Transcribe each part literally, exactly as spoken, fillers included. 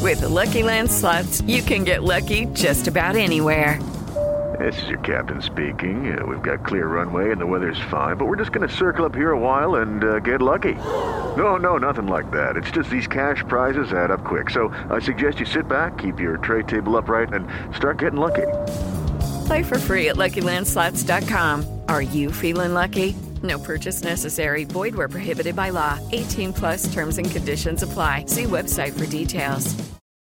With the Lucky Land Slots, you can get lucky just about anywhere. This is your captain speaking. Uh, we've got clear runway and the weather's fine, but we're just going to circle up here a while and uh, get lucky. No, no, nothing like that. It's just these cash prizes add up quick. So I suggest you sit back, keep your tray table upright, and start getting lucky. Play for free at Lucky Land Slots dot com. Are you feeling lucky? No purchase necessary. Void where prohibited by law. eighteen plus terms and conditions apply. See website for details.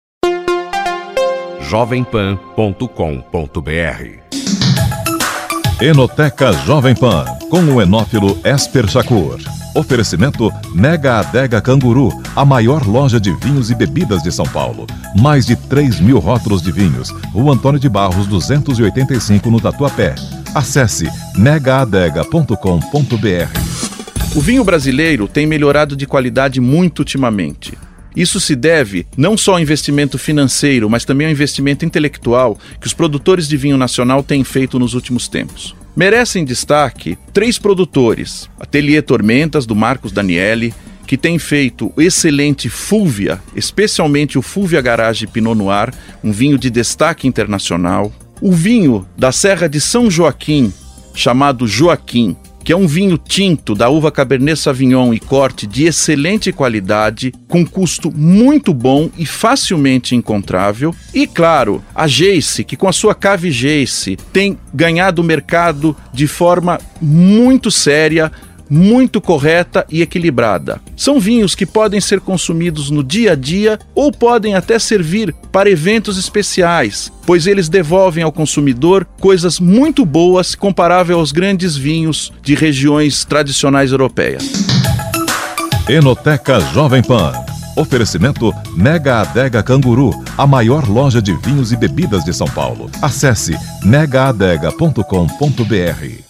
jovem pan ponto com ponto b r Enoteca Jovem Pan, com o enófilo Esper Shakur. Oferecimento Mega Adega Canguru, a maior loja de vinhos e bebidas de São Paulo. Mais de três mil rótulos de vinhos. Rua Antônio de Barros, duzentos e oitenta e cinco, no Tatuapé. Acesse mega adega ponto com ponto b r. O vinho brasileiro tem melhorado de qualidade muito ultimamente. Isso se deve não só ao investimento financeiro, mas também ao investimento intelectual que os produtores de vinho nacional têm feito nos últimos tempos. Merecem destaque três produtores: Ateliê Tormentas, do Marcos Daniele, que tem feito o excelente Fúvia, especialmente o Fúvia Garage Pinot Noir, um vinho de destaque internacional. O vinho da Serra de São Joaquim, chamado Joaquim, que é um vinho tinto da uva Cabernet Sauvignon e corte de excelente qualidade, com custo muito bom e facilmente encontrável. E, claro, a Geice, que com a sua Cave Geice tem ganhado o mercado de forma muito séria, muito correta e equilibrada. São vinhos que podem ser consumidos no dia a dia ou podem até servir para eventos especiais, pois eles devolvem ao consumidor coisas muito boas comparável aos grandes vinhos de regiões tradicionais europeias. Enoteca Jovem Pan. Oferecimento Mega Adega Canguru, a maior loja de vinhos e bebidas de São Paulo. Acesse mega adega ponto com ponto b r.